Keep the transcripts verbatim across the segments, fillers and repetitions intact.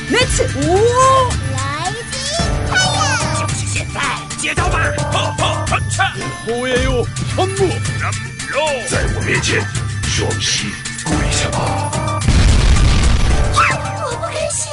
Let's 五， 来击开呀！ 就是现在，接招吧！哈哈哈哈！ 我也有全部。 在我面前，双膝跪下吧！ 我不甘心。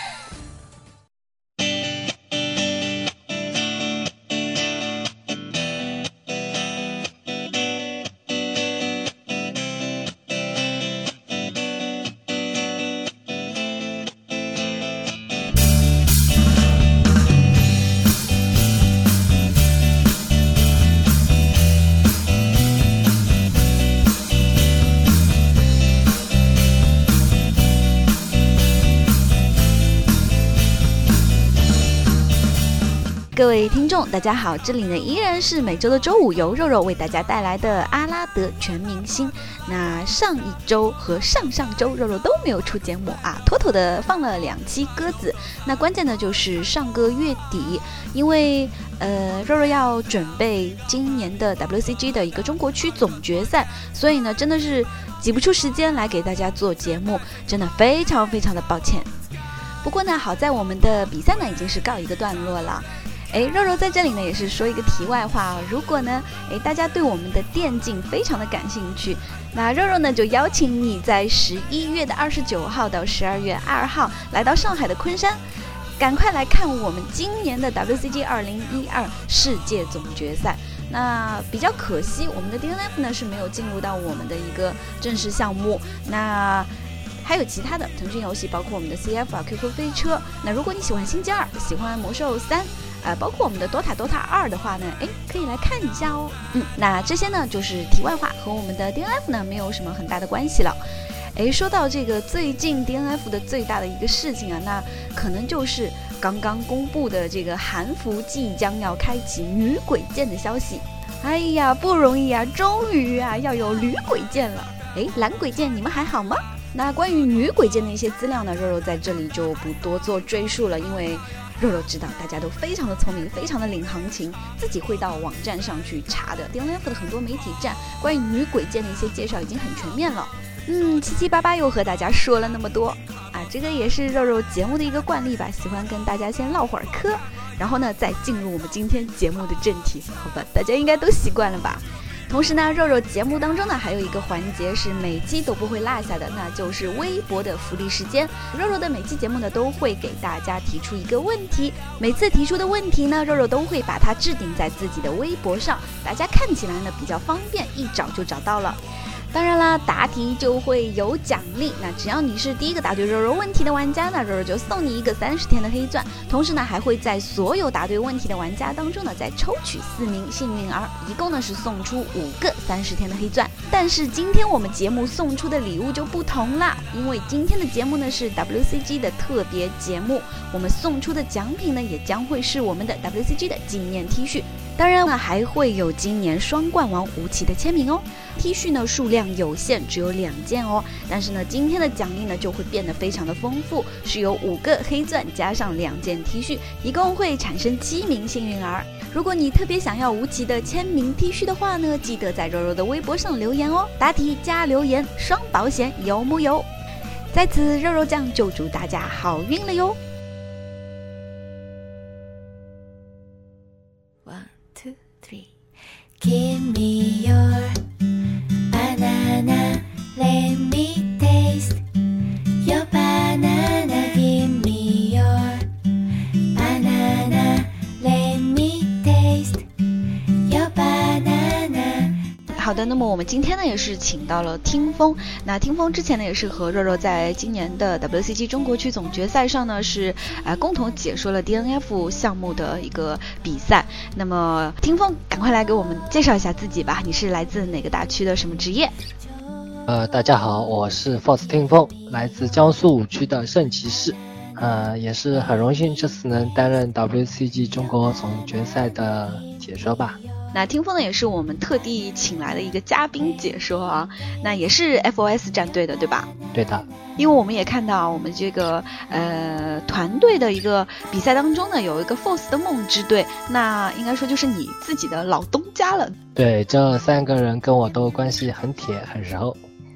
各位听众大家好，这里呢依然是每周的周五由肉肉为大家带来的阿拉德全明星。那上一周和上上周肉肉都没有出节目啊，妥妥的放了两期鸽子。那关键呢就是上个月底，因为呃肉肉要准备今年的 W C G 的一个中国区总决赛，所以呢真的是挤不出时间来给大家做节目，真的非常非常的抱歉。不过呢好在我们的比赛呢已经是告一个段落了。哎，肉肉在这里呢也是说一个题外话啊，如果呢，哎大家对我们的电竞非常的感兴趣，那肉肉呢就邀请你在十一月的二十九号到十二月二号来到上海的昆山，赶快来看我们今年的 W C G 二零一二世界总决赛。那比较可惜，我们的 D N F 呢是没有进入到我们的一个正式项目。那还有其他的腾讯游戏，包括我们的 C F 啊、Q Q 飞车。那如果你喜欢星际二，喜欢魔兽三。呃，包括我们的 Dota Dota 二的话呢，哎，可以来看一下哦。嗯，那这些呢就是题外话，和我们的 D N F 呢没有什么很大的关系了。哎，说到这个最近 D N F 的最大的一个事情啊，那可能就是刚刚公布的这个韩服即将要开启女鬼剑的消息。哎呀，不容易啊，终于啊要有女鬼剑了。哎，蓝鬼剑你们还好吗？那关于女鬼剑的一些资料呢，肉肉在这里就不多做赘述了，因为肉肉知道大家都非常的聪明，非常的领行情，自己会到网站上去查的。D N F 的很多媒体站关于女鬼剑的一些介绍已经很全面了。嗯，七七八八又和大家说了那么多啊，这个也是肉肉节目的一个惯例吧，喜欢跟大家先唠会儿嗑，然后呢再进入我们今天节目的正题，好吧，大家应该都习惯了吧。同时呢，肉肉节目当中呢还有一个环节是每期都不会落下的，那就是微博的福利时间。肉肉的每期节目呢都会给大家提出一个问题，每次提出的问题呢，肉肉都会把它置顶在自己的微博上，大家看起来呢比较方便，一找就找到了。当然啦，答题就会有奖励，那只要你是第一个答对肉肉问题的玩家呢，肉肉就送你一个三十天的黑钻，同时呢还会在所有答对问题的玩家当中呢再抽取四名幸运儿，一共呢是送出五个三十天的黑钻。但是今天我们节目送出的礼物就不同啦，因为今天的节目呢是 W C G 的特别节目，我们送出的奖品呢也将会是我们的 W C G 的纪念 T 恤，当然呢还会有今年双冠王吴奇的签名哦。T 恤呢数量有限，只有两件哦，但是呢今天的奖励呢就会变得非常的丰富，是有五个黑钻加上两件 T 恤，一共会产生七名幸运儿。如果你特别想要吴奇的签名 T 恤的话呢，记得在肉肉的微博上留言哦，答题加留言双保险，有木有？在此肉肉酱就祝大家好运了哟。 One, two, three. Give me your banana, let me taste your banana. Give me your banana, let me taste your banana. 好的，那么我们今天呢也是请到了听风，那听风之前呢也是和肉肉在今年的 W C G 中国区总决赛上呢是呃共同解说了 D N F 项目的一个比赛。那么听风赶快来给我们介绍一下自己吧，你是来自哪个大区的什么职业？ 呃，大家好，我是 Force 听风，来自江苏武区的圣骑士，呃，也是很荣幸这次能担任 W C G 中国总决赛的解说吧。 那听风呢也是我们特地请来的一个嘉宾解说啊，那也是 F O S 战队的对吧？ 对的， 因为我们也看到我们这个呃团队的一个比赛当中呢有一个 Force 的梦之队，那应该说就是你自己的老东家了。 对，这三个人跟我都关系很铁很熟。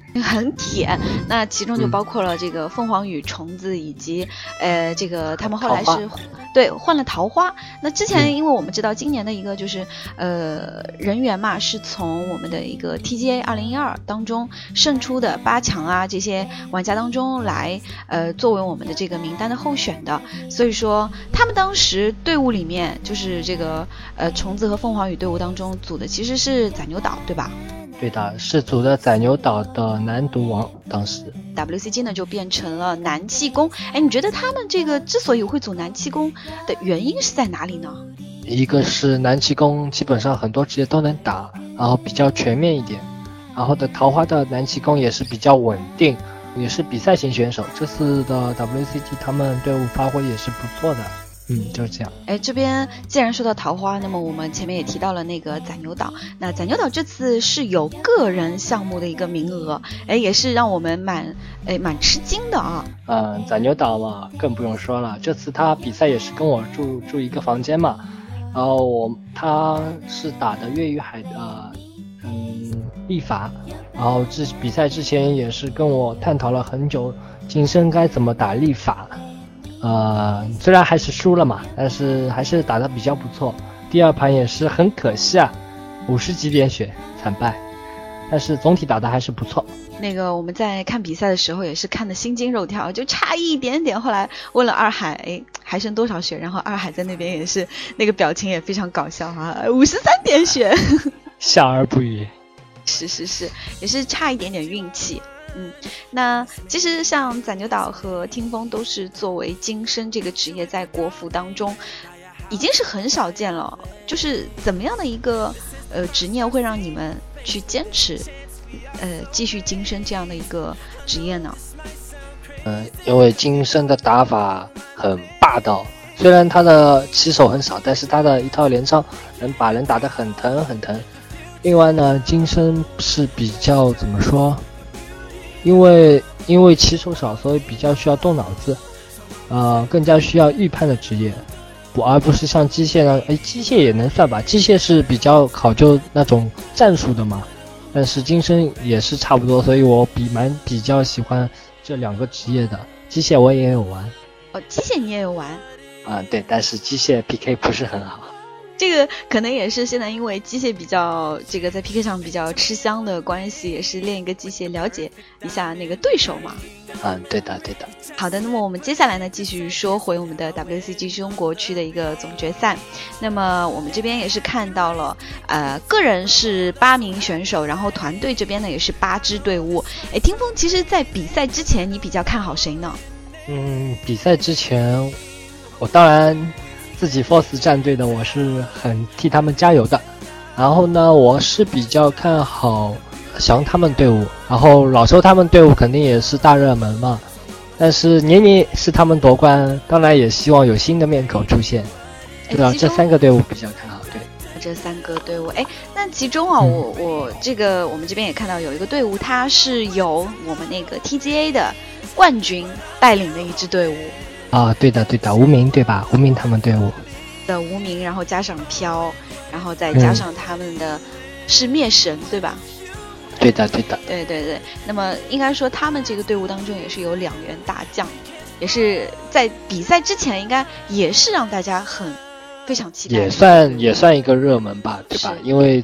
很甜，那其中就包括了这个凤凰羽、虫子以及、嗯、呃这个他们后来是对换了桃花。那之前因为我们知道今年的一个就是呃人员嘛是从我们的一个 T G A 二零一二当中胜出的八强啊这些玩家当中来呃作为我们的这个名单的候选的，所以说他们当时队伍里面就是这个呃虫子和凤凰羽队伍当中组的其实是宰牛岛对吧？ 对的，是组的宰牛岛的男毒王，当时 W C G 呢就变成了南气功。哎，你觉得他们这个之所以会组南气功的原因是在哪里呢？ 一个是南气功基本上很多职业都能打，然后比较全面一点，然后的桃花的南气功也是比较稳定，也是比赛型选手，这次的 W C G 他们队伍发挥也是不错的。嗯，就是这样。 哎，这边既然说到桃花，那么我们前面也提到了那个宰牛岛。那宰牛岛这次是有个人项目的一个名额，哎，也是让我们蛮哎蛮吃惊的啊。 嗯，宰牛岛嘛，更不用说了。这次他比赛也是跟我住住一个房间嘛，然后我他是打的粤语海的嗯立法，然后之比赛之前也是跟我探讨了很久，晋升该怎么打立法。呃，虽然还是输了嘛，但是还是打得比较不错。第二盘也是很可惜啊，五十几点血惨败，但是总体打得还是不错。 那个我们在看比赛的时候也是看得心惊肉跳，就差一点点。后来问了二海，哎，还剩多少血？然后二海在那边也是那个表情也非常搞笑啊，五十三点血， 笑而不语。 是是是，也是差一点点运气。嗯，那其实像宰牛岛和听风都是作为金身这个职业在国服当中已经是很少见了，就是怎么样的一个呃执念会让你们去坚持呃继续金身这样的一个职业呢？ 嗯、呃，因为金身的打法很霸道，虽然他的起手很少，但是他的一套连招能把人打得很疼很疼。另外呢，金身是比较怎么说？因为因为起手少，所以比较需要动脑子，呃，更加需要预判的职业，不而不是像机械呢，哎，机械也能算吧，机械是比较考究那种战术的嘛，但是金身也是差不多，所以我比蛮比较喜欢这两个职业的。机械我也有玩， 哦，机械你也有玩？ 啊、呃，对，但是机械 P K 不是很好。 这个可能也是现在因为机械比较这个在 P K 上比较吃香的关系，也是练一个机械了解一下那个对手嘛。 嗯，对的对的。 好的，那么我们接下来呢继续说回我们的 W C G 中国区的一个总决赛。那么我们这边也是看到了呃个人是八名选手，然后团队这边呢也是八支队伍。诶，听风其实在比赛之前你比较看好谁呢？ 嗯，比赛之前我当然自己 Force 战队的我是很替他们加油的，然后呢我是比较看好翔他们队伍，然后老周他们队伍肯定也是大热门嘛，但是年年是他们夺冠，当然也希望有新的面孔出现，对吧？这三个队伍比较看好。对， 这三个队伍，哎，那其中啊，嗯、我我这个我们这边也看到有一个队伍，它是由我们那个 T G A 的冠军带领的一支队伍。 啊，对的对的，无名对吧？无名他们队伍的无名，然后加上飘，然后再加上他们的是灭神、嗯、对吧？ 对的对的， 对对对。那么应该说他们这个队伍当中也是有两员大将，也是在比赛之前应该也是让大家很非常期待， 也算也算一个热门吧，对吧？因为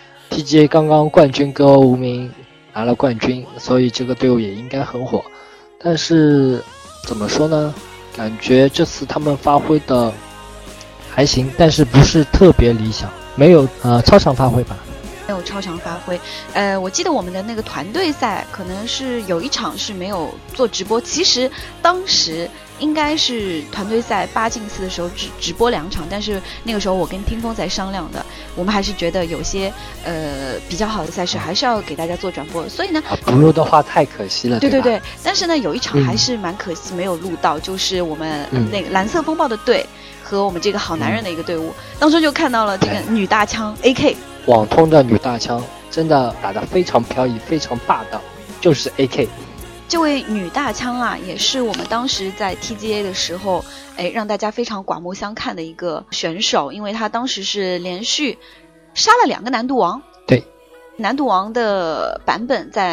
T G A 刚刚冠军歌无名拿了冠军，所以这个队伍也应该很火。但是怎么说呢？感觉这次他们发挥的还行，但是不是特别理想，没有呃超常发挥吧？ 没有超常发挥。呃，我记得我们的那个团队赛可能是有一场是没有做直播，其实当时应该是团队赛八进四的时候只直播两场，但是那个时候我跟听风在商量的，我们还是觉得有些呃比较好的赛事还是要给大家做转播，所以呢， 啊、不录的话太可惜了， 对对对对。但是呢，有一场还是蛮可惜没有录到，嗯、就是我们那个蓝色风暴的队和我们这个好男人的一个队伍，嗯、当时就看到了这个女大枪 A K。 网通的女大枪真的打得非常飘逸，非常霸道，就是 A K。 这位女大枪啊，也是我们当时在 T G A 的时候，哎，让大家非常刮目相看的一个选手，因为她当时是连续杀了两个难度王。 对， 难度王的版本在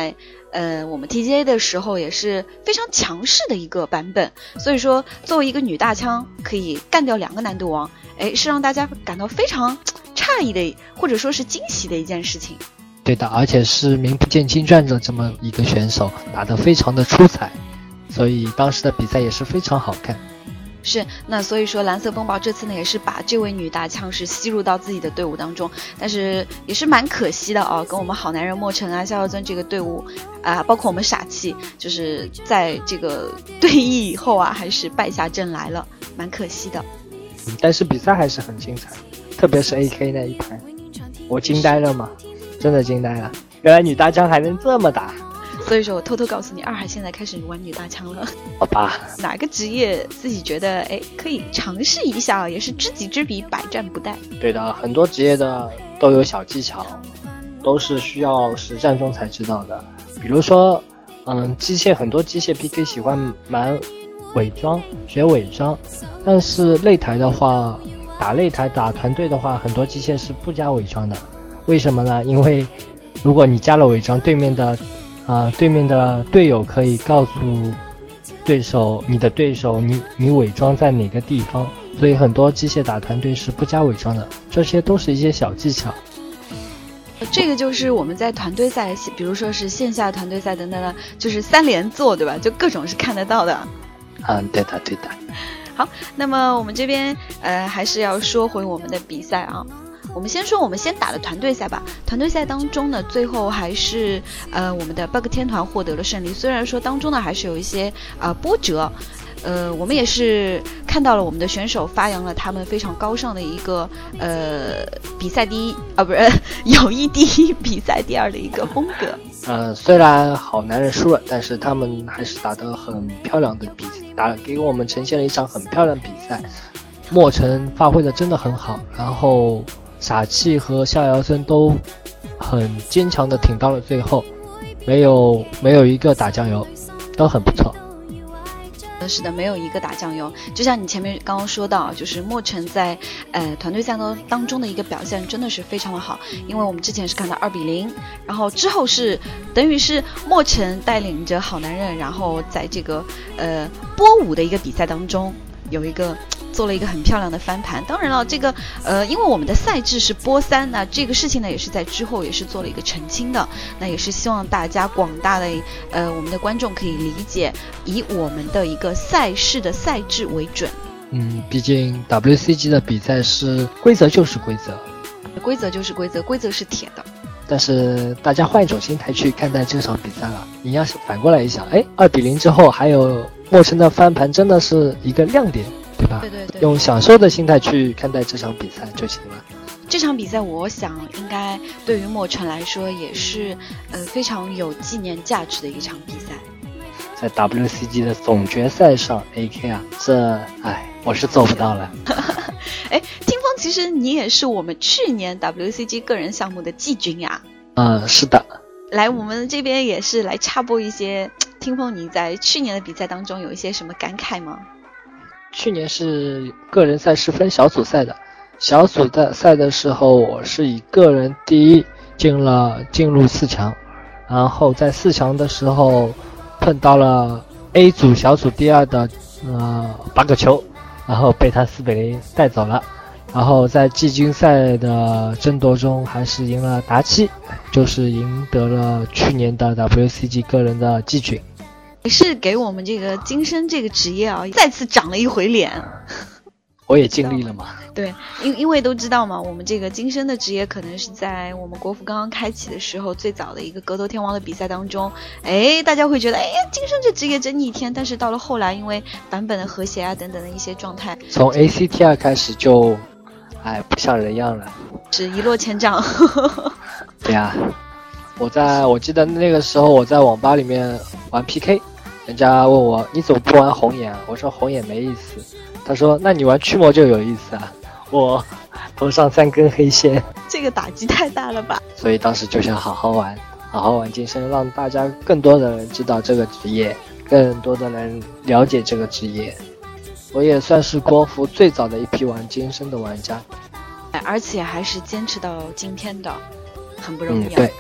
呃，我们 T G A 的时候也是非常强势的一个版本，所以说作为一个女大枪可以干掉两个难度王，哎，是让大家感到非常诧异的，或者说是惊喜的一件事情。 对的，而且是名不见经传的这么一个选手，打得非常的出彩，所以当时的比赛也是非常好看。 是，那所以说蓝色风暴这次呢也是把这位女大枪是吸入到自己的队伍当中，但是也是蛮可惜的哦，跟我们好男人莫尘啊、逍遥尊这个队伍啊、呃，包括我们傻气，就是在这个对弈以后啊，还是败下阵来了，蛮可惜的。 嗯，但是比赛还是很精彩，特别是 A K 那一盘，我惊呆了嘛，真的惊呆了，原来女大枪还能这么打。 所以说我偷偷告诉你，二海现在开始玩女大枪了。 好吧， 哪个职业自己觉得哎可以尝试一下，也是知己知彼，百战不殆。 对的，很多职业的都有小技巧，都是需要实战中才知道的。比如说，嗯，机械很多机械 P K 喜欢玩伪装，学伪装，但是擂台的话，打擂台打团队的话，很多机械是不加伪装的。为什么呢？因为如果你加了伪装，对面的啊、呃，对面的队友可以告诉对手，你的对手你你伪装在哪个地方，所以很多机械打团队是不加伪装的，这些都是一些小技巧。 这个就是我们在团队赛，比如说是线下团队赛等等的，就是三连做，对吧？就各种是看得到的。 嗯，对的，对的。 好，那么我们这边呃还是要说回我们的比赛啊。我们先说我们先打的团队赛吧。团队赛当中呢，最后还是呃我们的 bug 天团获得了胜利。虽然说当中呢还是有一些呃波折，呃我们也是看到了我们的选手发扬了他们非常高尚的一个呃比赛第一啊不是友谊第一比赛第二的一个风格。 呃虽然好男人输了，但是他们还是打得很漂亮的比赛，打给我们呈现了一场很漂亮的比赛。莫尘发挥的真的很好，然后傻气和逍遥尊都很坚强的挺到了最后，没有没有一个打酱油，都很不错。 是的，没有一个打酱油。就像你前面刚刚说到，就是莫尘在呃团队赛当中的一个表现真的是非常的好，因为我们之前是看到二比零，然后之后是等于是莫尘带领着好男人，然后在这个呃波舞的一个比赛当中有一个做了一个很漂亮的翻盘。当然了，这个呃，因为我们的赛制是波三，那这个事情呢也是在之后也是做了一个澄清的。那也是希望大家广大的呃我们的观众可以理解，以我们的一个赛事的赛制为准。 嗯，毕竟 W C G 的比赛是规则就是规则， 规则就是规则，规则是铁的。 但是大家换一种心态去看待这场比赛了，你要是反过来一想，哎，二比零之后还有莫尘的翻盘，真的是一个亮点。对吧？ 对对对， 用享受的心态去看待这场比赛就行了。 这场比赛，我想应该对于莫尘来说也是呃非常有纪念价值的一场比赛。 在 W C G 的总决赛上 ，A K 啊，这哎，我是做不到了。 哎，听风，其实你也是我们去年 W C G 个人项目的季军呀。 嗯，是的。 来，我们这边也是来插播一些，听风你在去年的比赛当中有一些什么感慨吗？ 去年是个人赛是分小组赛的，小组的赛的时候，我是以个人第一进了进入四强，然后在四强的时候碰到了 A 组小组第二的呃八个球，然后被他四比零带走了。然后在季军赛的争夺中，还是赢了达七，就是赢得了去年的 W C G 个人的季军。 也是给我们这个金身这个职业啊，再次长了一回脸。 我也尽力了嘛。 对，因因为都知道嘛，我们这个金身的职业可能是在我们国服刚刚开启的时候，最早的一个格斗天王的比赛当中，哎，大家会觉得，哎呀，金身这职业真逆天。但是到了后来，因为版本的和谐啊等等的一些状态， 从 A C T 二开始就，哎，不像人样了， 是一落千丈。 对呀、啊。我在我记得那个时候我在网吧里面玩 P K， 人家问我你怎么不玩红眼啊？我说红眼没意思。他说那你玩驱魔就有意思啊。我头上三根黑线， 这个打击太大了吧。 所以当时就想好好玩，好好玩金身，让大家更多的人知道这个职业，更多的人了解这个职业。我也算是国服最早的一批玩金身的玩家， 而且还是坚持到今天的，很不容易啊。 嗯、对。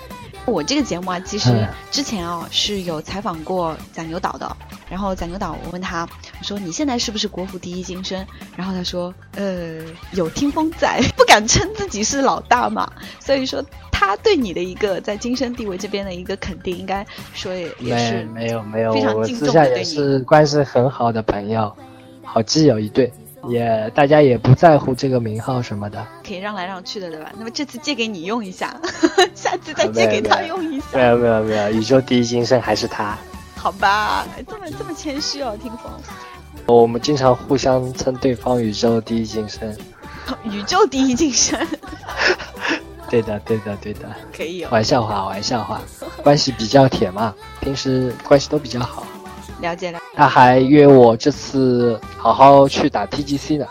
我这个节目啊，其实之前啊、哦、是有采访过宰牛岛的，然后宰牛岛我问他，我说你现在是不是国服第一金身？然后他说，呃，有听风在，不敢称自己是老大嘛，所以说他对你的一个在金身地位这边的一个肯定，应该说也也是没有没有， 非常我敬重的对你， 私下也是关系很好的朋友，好基友一对。也大家也不在乎这个名号什么的， 可以让来让去的，对吧？那么这次借给你用一下，下次再借给他用一下。 没有没有没有，宇宙第一金身还是他。 好吧，这么这么谦虚哦，听风。 我们经常互相称对方宇宙第一金身。 宇宙第一金身。 对的对的对的， 可以哦。 玩笑话玩笑话，关系比较铁嘛，平时关系都比较好。 了解了。 他还约我这次好好去打 T G C 呢。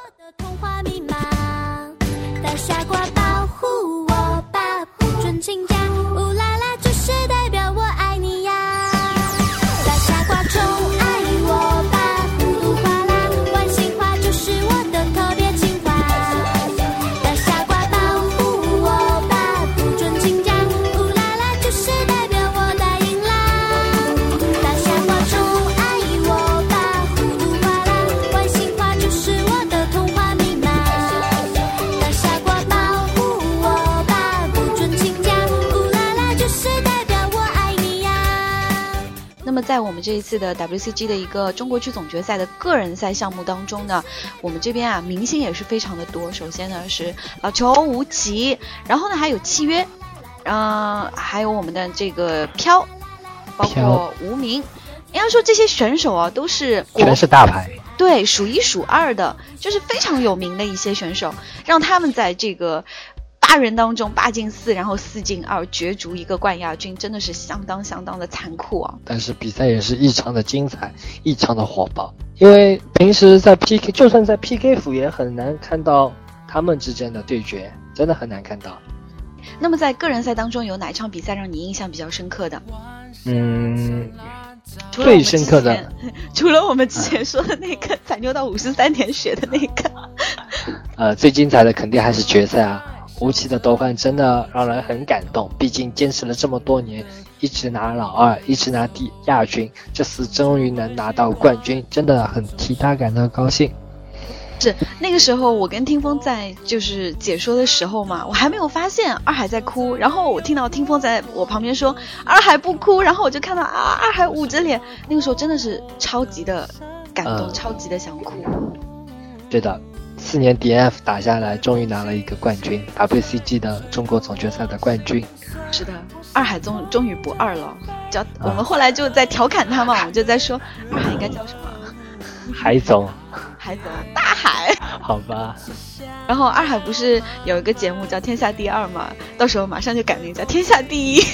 在我们这一次的 W C G 的一个中国区总决赛的个人赛项目当中呢，我们这边啊明星也是非常的多。首先呢是老裘、吴奇，然后呢还有契约，嗯、呃，还有我们的这个飘，包括无名。应该说这些选手啊都是全是大牌， 对，数一数二的，就是非常有名的一些选手，让他们在这个八人当中八进四，然后四进二角逐一个冠亚军，真的是相当相当的残酷啊！ 但是比赛也是异常的精彩，异常的火爆。因为平时在 P K， 就算在 P K 服也很难看到他们之间的对决，真的很难看到。 那么在个人赛当中，有哪一场比赛让你印象比较深刻的？ 嗯，最深刻的， 除了我们之前说的那个宰牛到五十三点血的那个， 呃，最精彩的肯定还是决赛啊！吴奇的夺冠真的让人很感动，毕竟坚持了这么多年，一直拿老二，一直拿第亚军，这次终于能拿到冠军，真的很替他感到高兴。 是那个时候我跟听风在就是解说的时候嘛，我还没有发现二海在哭，然后我听到听风在我旁边说二海不哭，然后我就看到啊二海捂着脸，那个时候真的是超级的感动、嗯、超级的想哭。 对的，四年 D N F 打下来，终于拿了一个冠军 ，W C G 的中国总决赛的冠军。 是的，二海终终于不二了，叫、啊、我们后来就在调侃他嘛，我们就在说二海应该叫什么？ 海总。 海总，大海。 好吧。 然后二海不是有一个节目叫《天下第二》嘛，到时候马上就改名叫《天下第一》。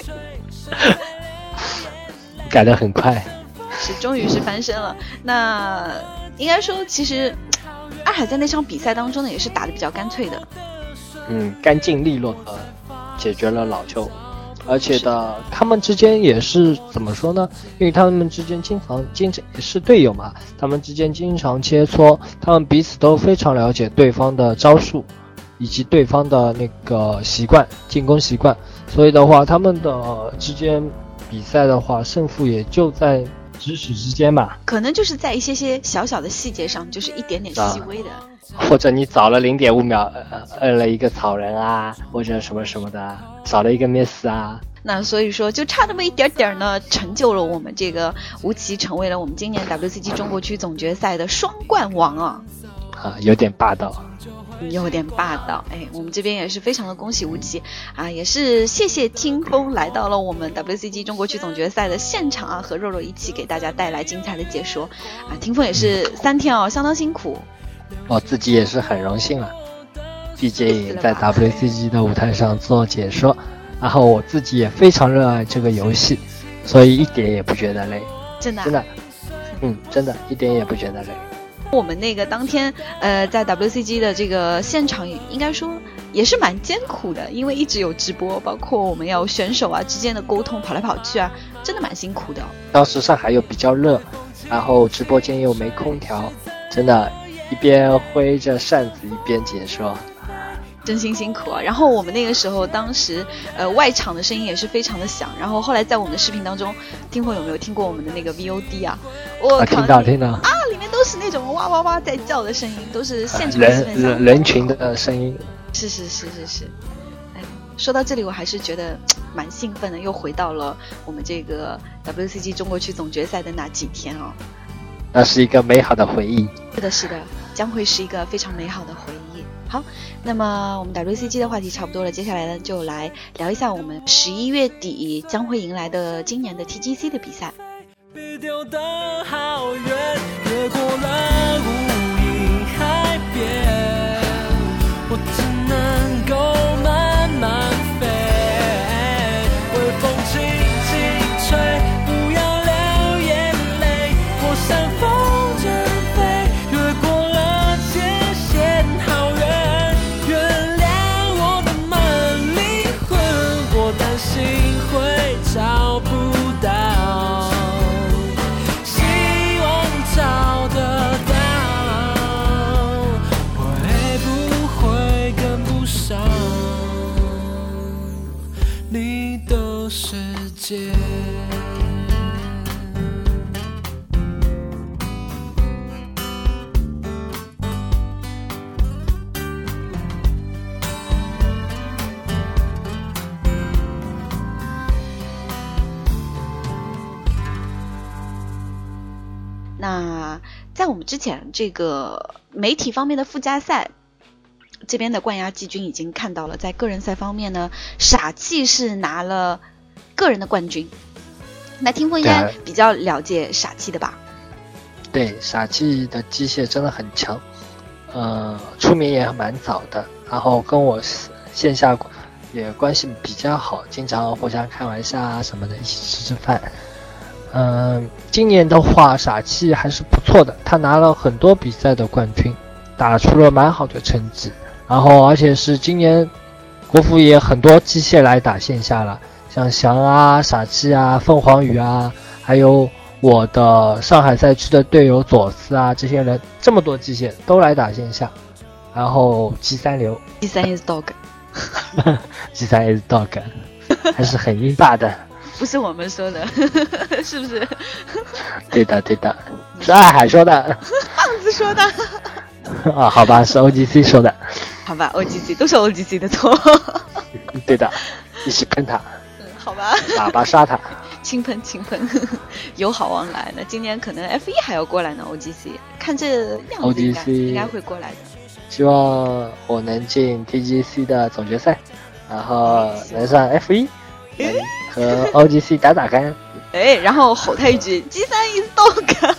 改得很快。 是，终于是翻身了。那应该说，其实二海在那场比赛当中呢，也是打得比较干脆的。 嗯，干净利落的解决了老邱。而且的，他们之间也是怎么说呢？因为他们之间经常经常也是队友嘛，他们之间经常切磋，他们彼此都非常了解对方的招数，以及对方的那个习惯，进攻习惯。所以的话，他们的之间比赛的话，胜负也就在咫尺之间吧。 可能就是在一些些小小的细节上，就是一点点细微的。 啊、或者你早了零点五秒，呃，摁了一个草人啊，或者什么什么的，少了一个 miss 啊。 那所以说，就差那么一点点呢，成就了我们这个吴奇，成为了我们今年 W C G 中国区总决赛的双冠王啊！ 啊，有点霸道， 有点霸道。哎，我们这边也是非常的恭喜吴奇啊，也是谢谢听风来到了我们 W C G 中国区总决赛的现场啊，和肉肉一起给大家带来精彩的解说啊。听风也是三天哦，相当辛苦。 我自己也是很荣幸了，毕竟在 W C G 的舞台上做解说。然后我自己也非常热爱这个游戏，所以一点也不觉得累。 真的、啊、 真的嗯真的一点也不觉得累。 我们那个当天呃在 W C G 的这个现场应该说也是蛮艰苦的，因为一直有直播，包括我们要选手啊之间的沟通，跑来跑去啊，真的蛮辛苦的。 当时上海又比较热，然后直播间又没空调，真的一边挥着扇子一边解说， 真心辛苦啊！然后我们那个时候，当时呃外场的声音也是非常的响。然后后来在我们的视频当中，听众有没有听过我们的那个 V O D 啊？我、 啊、听到听到啊，里面都是那种哇哇哇在叫的声音，都是现场人人人群的声音。 是是是是是。哎，说到这里，我还是觉得蛮兴奋的，又回到了我们这个 W C G 中国区总决赛的那几天哦。 那是一个美好的回忆。 是的，是的，将会是一个非常美好的回忆。好，那么我们 W C G 的话题差不多了，接下来呢就来聊一下我们十一月底将会迎来的今年的 T G C 的比赛。 被丢得好远，越过了无垠海边，我只能够慢慢飞，微风轻轻吹，不要流眼泪，我煽风筝飞，越过了界限好远，原谅我的蛮离魂，我担心会找不到，希望找得到，会不会跟不上你的世界？ 那在我们之前这个媒体方面的附加赛这边的冠亚季军已经看到了，在个人赛方面呢，傻气是拿了个人的冠军。那听风应该比较了解傻气的吧？ 对，傻气的机械真的很强，呃，出名也蛮早的，然后跟我线下也关系比较好，经常互相开玩笑啊什么的，一起吃吃饭。嗯、呃，今年的话，傻气还是不错的，他拿了很多比赛的冠军，打出了蛮好的成绩。然后，而且是今年国服也很多机械来打线下了，像翔啊、傻气啊、凤凰羽啊，还有我的上海赛区的队友左思啊，这些人这么多机械都来打线下。然后 G 三流 G 三 is dog G 三 is dog 还是很硬大的。 不是我们说的是不是？ 对的对的，是爱海说的棒子说的啊，好吧，是 O G C 说的， 好吧 O G C 都是 O G C 的错对的，一起喷他， 嗯，好吧， 喇叭杀他， 轻喷轻喷友好往来。那今年可能 F 一 还要过来呢， O G C 看这样子应该应该会过来的。 希望我能进 T G C 的总决赛，然后能上 F 一，能和 O G C 打打看。 哎，然后吼他一句 G 三 is dog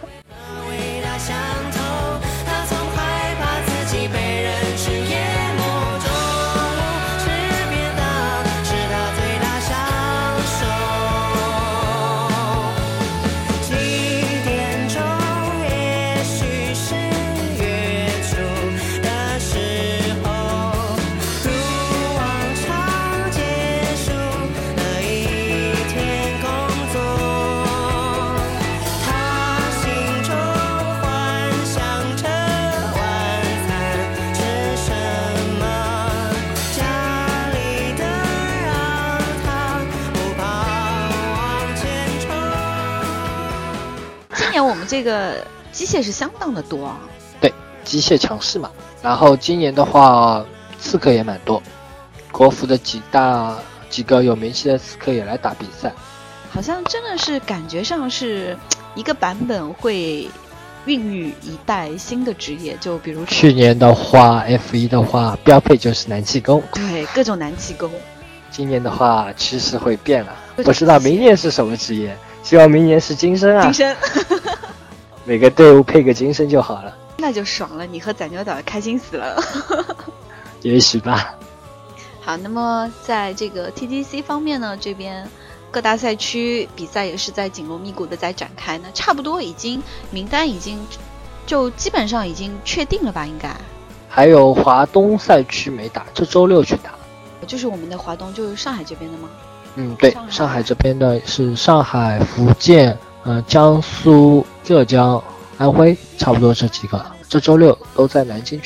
我们这个机械是相当的多啊， 对，机械强势嘛。然后今年的话，刺客也蛮多，国服的几大几个有名气的刺客也来打比赛。 好像真的是感觉上是一个版本会孕育一代新的职业，就比如去年的话 F 一 的话标配就是男气功， 对，各种男气功。 今年的话趋势会变了，不知道明年是什么职业，希望明年是金身啊， 金身每个队伍配个金身就好了， 那就爽了，你和宰牛岛开心死了也许吧。 好，那么在这个 T G C 方面呢，这边各大赛区比赛也是在紧锣密鼓的在展开呢，差不多已经名单已经就基本上已经确定了吧，应该还有华东赛区没打，这周六去打， 就是我们的华东，就是上海这边的吗？ 嗯，对，上海, 上海这边的是上海、福建、呃、江苏、浙江、安徽，差不多这几个，这周六都在南京去打。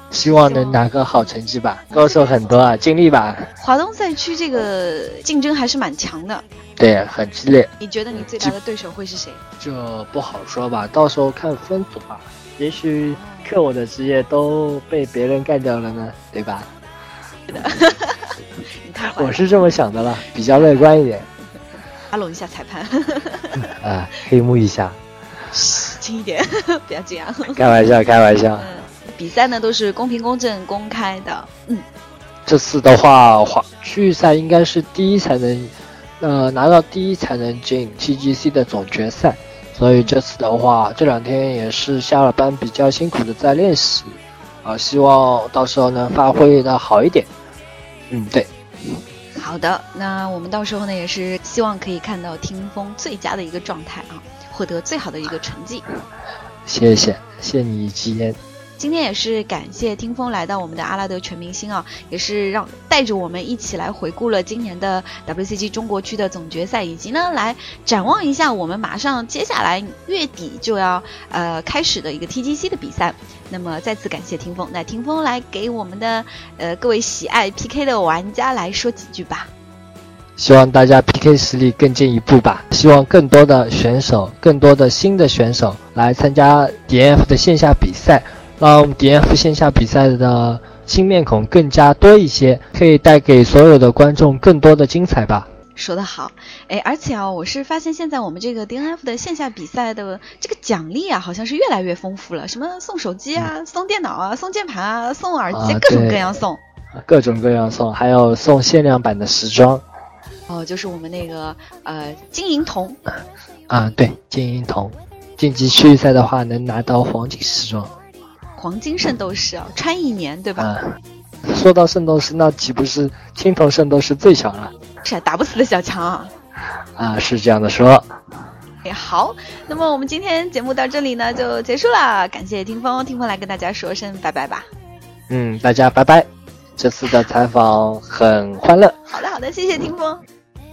希望能拿个好成绩吧。高手很多啊，尽力吧。 华东赛区这个竞争还是蛮强的， 对，很激烈。 你觉得你最大的对手会是谁？ 这不好说吧，到时候看分组吧。也许克我的职业都被别人干掉了呢，对吧？ 是的，你太坏了。 我是这么想的了，比较乐观一点。 拉拢一下裁判。 啊，黑幕一下。 轻一点，不要这样。 开玩笑，开玩笑。 嗯，比赛呢都是公平、公正、公开的。嗯， 这次的话，华区域赛应该是第一才能，呃，拿到第一才能进 T G C 的总决赛。所以这次的话，这两天也是下了班比较辛苦的在练习，啊、呃，希望到时候能发挥的好一点。嗯，对。 好的，那我们到时候呢也是希望可以看到听风最佳的一个状态啊，获得最好的一个成绩。 谢谢，谢你吉言。 今天也是感谢听风来到我们的阿拉德全明星啊，也是让带着我们一起来回顾了今年的 W C G 中国区的总决赛，以及呢来展望一下我们马上接下来月底就要呃开始的一个 T G C 的比赛。那么再次感谢听风，那听风来给我们的呃各位喜爱 P K 的玩家来说几句吧。 希望大家 P K 实力更进一步吧，希望更多的选手，更多的新的选手来参加 D N F 的线下比赛，让 D N F 线下比赛的新面孔更加多一些，可以带给所有的观众更多的精彩吧。 说得好，哎，而且啊，我是发现现在我们这个 D N F 的线下比赛的这个奖励啊，好像是越来越丰富了，什么送手机啊、嗯、送电脑啊、送键盘啊、送耳机、啊，各种各样送， 各种各样送，还有送限量版的时装。 哦，就是我们那个呃金银铜。 啊，对，金银铜。晋级区域赛的话，能拿到黄金时装。 黄金圣斗士啊，穿一年对吧？ 啊，说到圣斗士，那岂不是青铜圣斗士最强了？ 是啊，打不死的小强啊！ 啊，是这样的说。 哎，好，那么我们今天节目到这里呢就结束了，感谢听风，听风来跟大家说声拜拜吧。 嗯，大家拜拜。这次的采访很欢乐。 好的，好的，谢谢听风。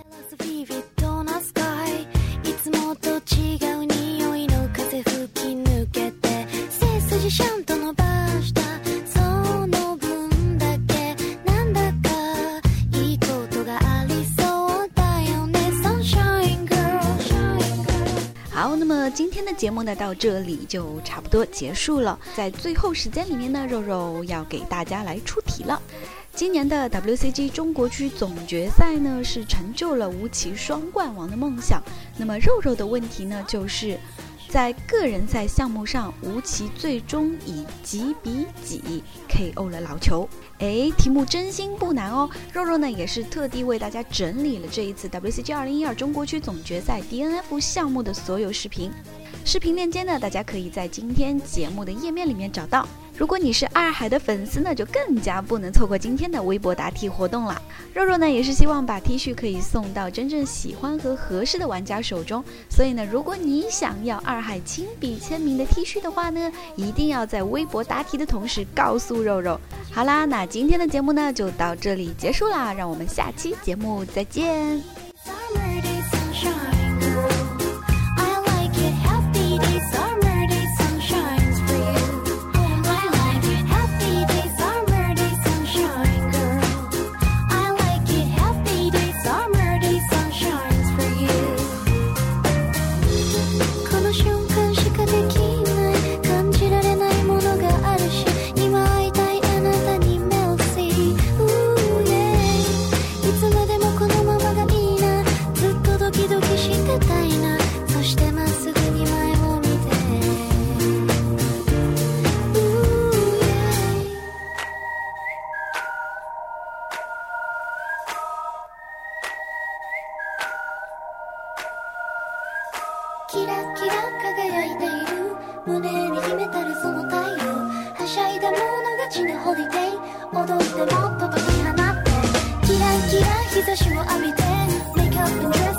好，那么今天的节目呢到这里就差不多结束了。在最后时间里面呢，肉肉要给大家来出题了。今年的 W C G 中国区总决赛呢是成就了吴奇双冠王的梦想。那么肉肉的问题呢就是在个人赛项目上，吴奇最终以几比几 K O 了老球。哎，题目真心不难哦。肉肉呢也是特地为大家整理了这一次 W C G 二零一二中国区总决赛 D N F 项目的所有视频。视频链接呢，大家可以在今天节目的页面里面找到。如果你是二海的粉丝呢，就更加不能错过今天的微博答题活动了。肉肉呢也是希望把 T 恤可以送到真正喜欢和合适的玩家手中，所以呢，如果你想要二海亲笔签名的 T 恤的话呢，一定要在微博答题的同时告诉肉肉。好啦，那今天的节目呢就到这里结束啦，让我们下期节目再见。 キラキラ輝いている胸に秘めたるその太陽はしゃいだ者勝ちのホリデー踊ってもっと解き放ってキラキラ日差しを浴びてメイクアップドレス